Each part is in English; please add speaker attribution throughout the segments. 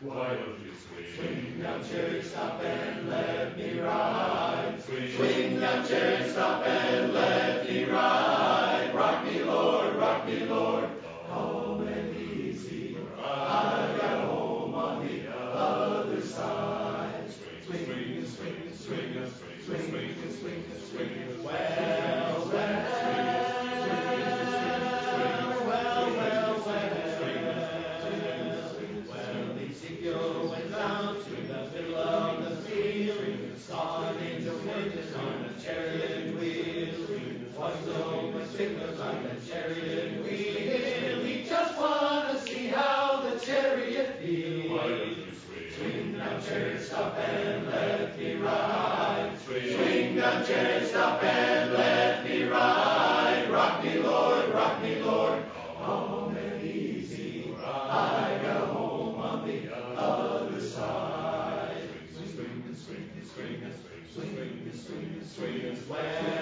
Speaker 1: Why don't you swing?
Speaker 2: Swing down, chariot, stop and let me ride. Swing down, chariot, stop and let me ride. Rock me, Lord, calm and easy. I got home on the other side. Swing, swing, swing, swing, swing, swing, swing, swing. Well, Ezekiel went down to the middle of the field, saw an angel working on a chariot wheel. Was no particular like a chariot wheel. He just wanted to see how the chariot feels.
Speaker 1: Why don't you swing?
Speaker 2: Swing down, chariot, stop and let me ride. Swing down, chariot, stop and let me ride. Rock me, Lord, calm and easy. I got home on the other side.
Speaker 1: Swing and swing and swing and swing.
Speaker 2: Swing and swing and swing and swing.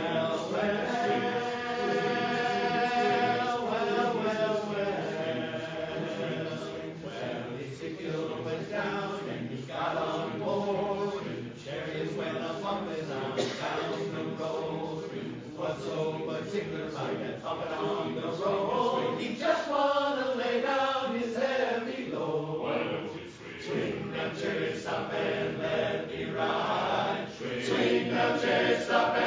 Speaker 2: Well, Ezekiel went down and he got on board. The chariots went a-bumping on down the road. What's so particular about that bumping on the road? He just wanna lay down his heavy load.
Speaker 1: Why don't you swing?
Speaker 2: Swing down, chariot, stop and let me ride. Swing down, chariot, stop